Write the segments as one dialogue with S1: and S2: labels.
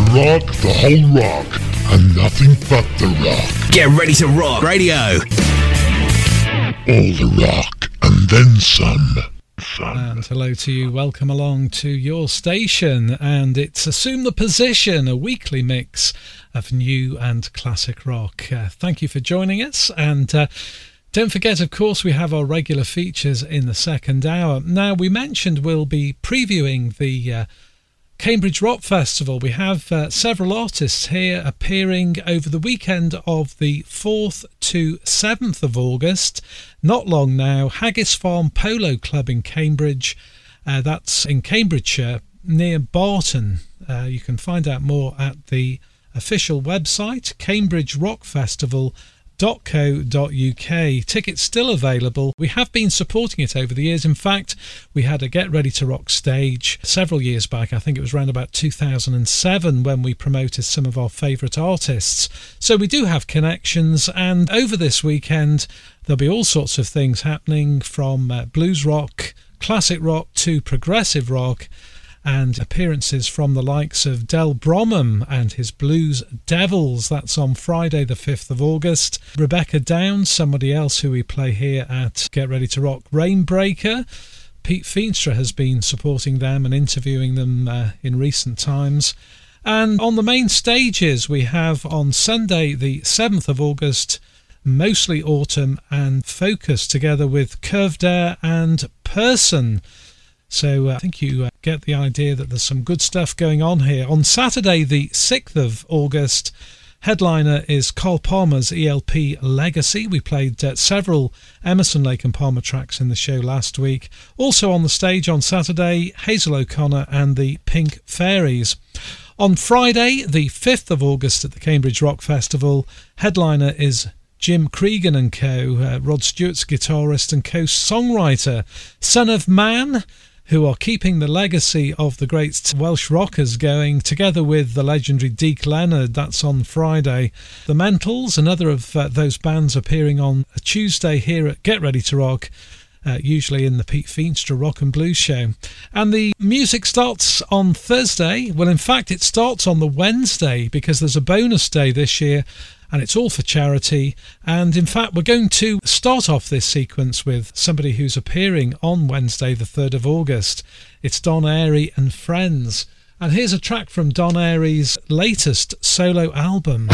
S1: rock, the whole rock, and nothing but the rock.
S2: Get ready to rock radio.
S1: All the rock, and then some.
S3: And hello to you, welcome along to your station, and it's Assume the Position, a weekly mix of new and classic rock. Thank you for joining us, and don't forget, of course, we have our regular features in the second hour. Now, we mentioned we'll be previewing the Cambridge Rock Festival. We have several artists here appearing over the weekend of the 4th to 7th of August. Not long now, Haggis Farm Polo Club in Cambridge. That's in Cambridgeshire, near Barton. You can find out more at the official website, cambridgerockfestival.co.uk. Tickets still available. We have been supporting it over the years. In fact, we had a Get Ready to Rock stage several years back. I think it was around about 2007 when we promoted some of our favourite artists. So we do have connections, and over this weekend there'll be all sorts of things happening, from blues rock, classic rock to progressive rock, and appearances from the likes of Del Bromham and his Blues Devils. That's on Friday the 5th of August. Rebecca Downs, somebody else who we play here at Get Ready to Rock. Rainbreaker, Pete Feenstra has been supporting them and interviewing them in recent times. And on the main stages we have on Sunday the 7th of August, Mostly Autumn and Focus, together with Curved Air and Person. So I think you get the idea that there's some good stuff going on here. On Saturday the 6th of August, headliner is Carl Palmer's ELP Legacy. We played several Emerson, Lake and Palmer tracks in the show last week. Also on the stage on Saturday, Hazel O'Connor and the Pink Fairies. On Friday the 5th of August at the Cambridge Rock Festival, headliner is Jim Cregan and co, Rod Stewart's guitarist and co-songwriter. Son of Man, who are keeping the legacy of the great Welsh rockers going, together with the legendary Deke Leonard. That's on Friday. The Mentals, another of those bands, appearing on a Tuesday here at Get Ready to Rock, usually in the Pete Feenstra Rock and Blues Show. And the music starts on Thursday. Well, in fact, it starts on the Wednesday, because there's a bonus day this year, and it's all for charity. And in fact, we're going to start off this sequence with somebody who's appearing on Wednesday the 3rd of August. It's Don Airey and Friends. And here's a track from Don Airey's latest solo album.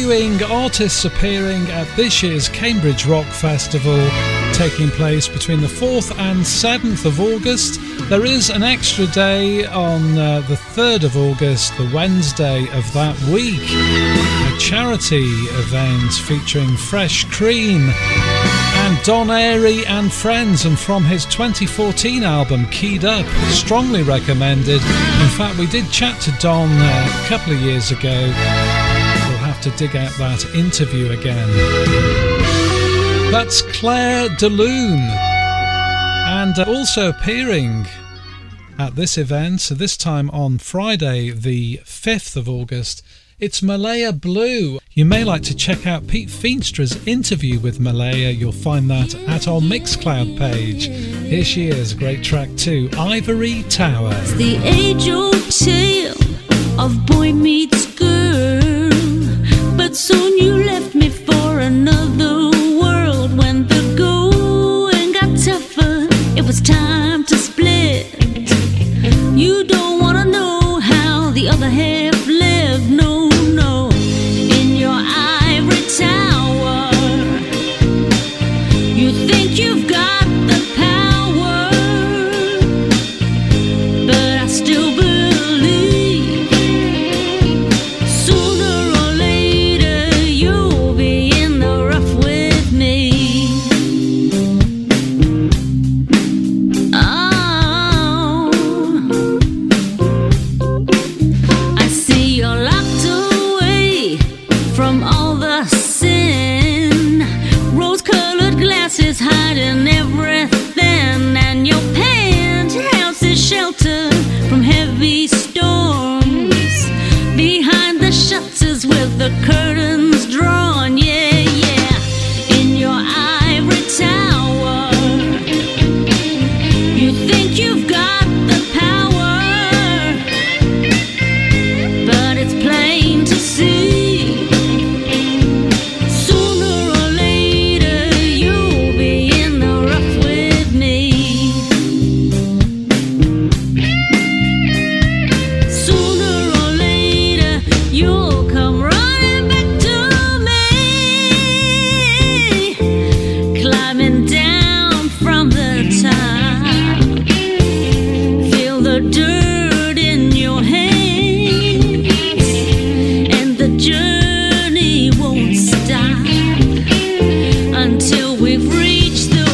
S3: debuting artists appearing at this year's Cambridge Rock Festival, taking place between the 4th and 7th of August. There is an extra day on the 3rd of August, the Wednesday of that week, a charity event featuring Fresh Cream and Don Airey and Friends, and from his 2014 album Keyed Up, strongly recommended. In fact, we did chat to Don a couple of years ago. We'll have to dig out that interview again. That's Claire de Lune, and also appearing at this event, so this time on Friday the 5th of August, it's Malaya Blue. You may like to check out Pete Feenstra's interview with Malaya. You'll find that at our Mixcloud page. Here she is, a great track too, Ivory Tower.
S2: It's the age-old tale of boy meets girl, but soon you left me for another world. When the going got tougher, it was time to split. You don't want to know how the other half lived, no, no. In your ivory tower, you think you've got the power, but I still believe sooner or later you'll be in the rough with me. I see you're locked away from all the sin, rose-colored glasses hiding everything, and your penthouse is shelter from heavy storms, behind the shutters with the curtains drawn, yeah, yeah. In your ivory tower, you think you've got the power, but it's plain to see sooner or later you'll be in the rough with me. Sooner or later you'll come running back to me, climbing down from the top, feel the dirt in your hands, and the journey won't stop until we've reached the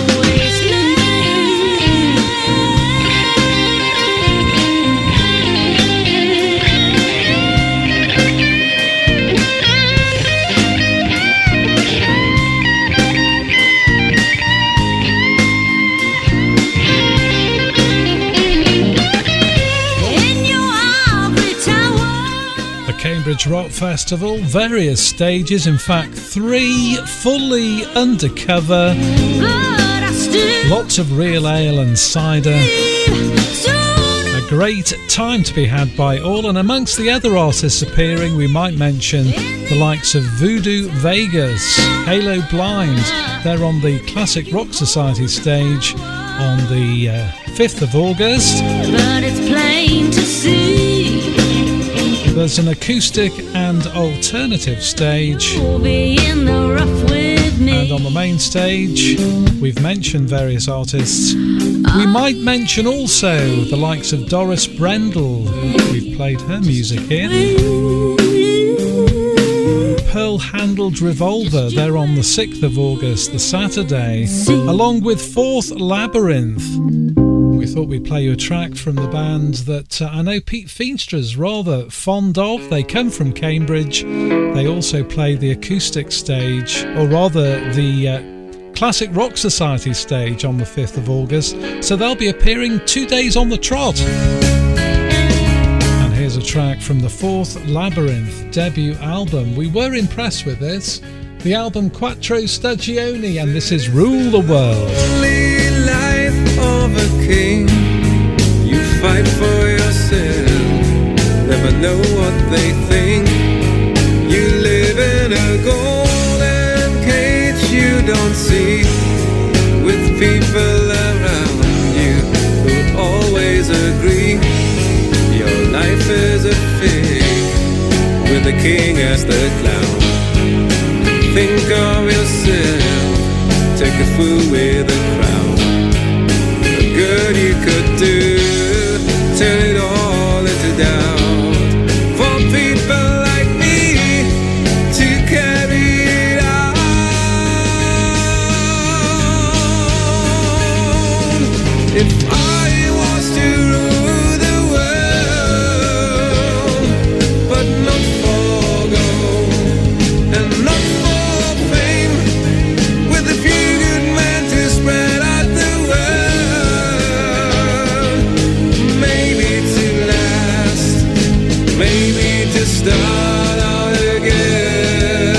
S2: in your ivory tower.
S3: The Cambridge Rock Festival, various stages, in fact 3 fully undercover,
S2: But I still
S3: lots of real ale and cider.
S2: sooner.
S3: A great time to be had by all, and amongst the other artists appearing, we might mention the likes of Voodoo Vegas, Halo Blind. They're on the Classic Rock Society stage on the 5th of August.
S2: But it's plain to see
S3: There's an acoustic and alternative stage,
S2: you'll be in the rough with me.
S3: and on the main stage we've mentioned various artists. We might mention also the likes of Doris Brendel. We've played her music here. Pearl-Handled Revolver, they're on the 6th of August, the Saturday, along with Fourth Labyrinth. We thought we'd play you a track from the band that I know Pete Feenstra's rather fond of. They come from Cambridge. They also play the acoustic stage, or rather the Classic Rock Society stage on the 5th of August. So they'll be appearing 2 days on the trot. And here's a track from the Fourth Labyrinth debut album. We were impressed with this. The album Quattro Stagioni, and this is Rule the World.
S4: Only life of a king. You fight for yourself. Never know what they think. You live in a golden cage you don't see, with people around you who always agree your life is a fake, with the king as the clown. think of yourself, take a fool with a crowd. The good you could do, turn it all into doubt. For people like me to carry it out. If I was to rule the world, but not for gold and not for fame, with a few good men to spread out the word, maybe to last, maybe to start out again.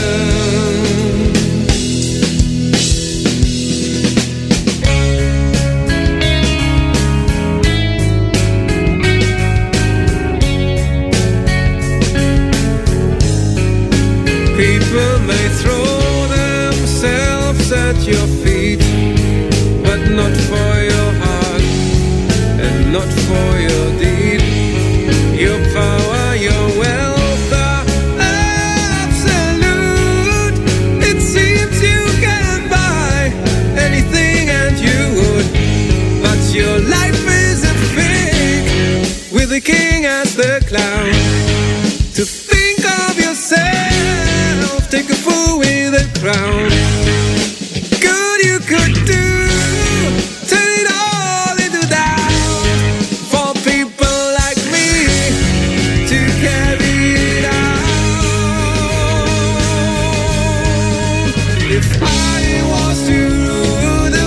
S4: People may throw themselves at your feet, but not for your heart and not for your deed. Your power, your wealth are absolute. It seems you can buy anything and you would, but your life isn't fake, with the king as the clown. To think of yourself, take a fool with a crown. Good you could do, turn it all into doubt. For people like me to carry it out. If I was to rule the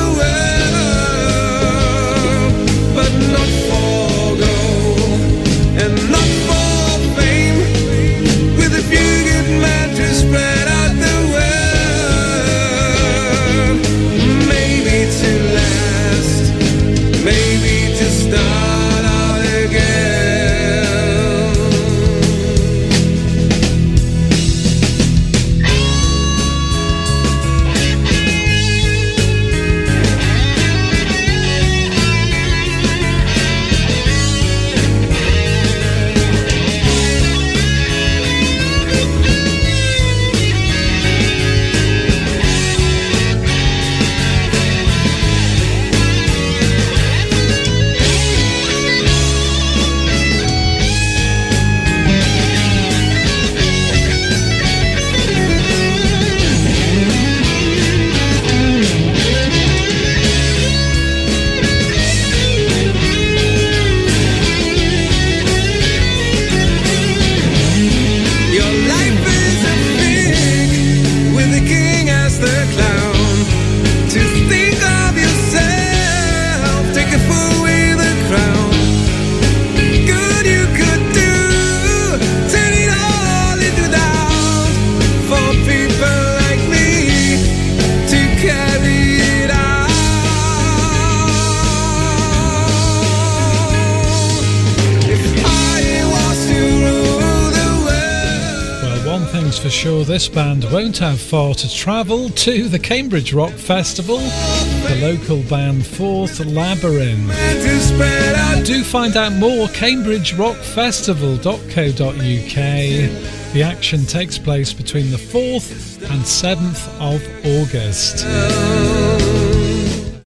S4: world, but not for gold and not for fame, with a few good men to spread out the word, maybe to last, maybe to start out again. Your life isn't big, with the king as the clown. To think of yourself, take a fool with a crown. Good you could do, turn it all into doubt. For people like me to carry it out. If I was to rule the world.
S3: Well, one thing's for sure, this band won't have far to travel to the Cambridge Rock Festival. The local band Fourth Labyrinth.
S4: To spread out.
S3: Do find out more, cambridgerockfestival.co.uk. The action takes place between the 4th and 7th of August.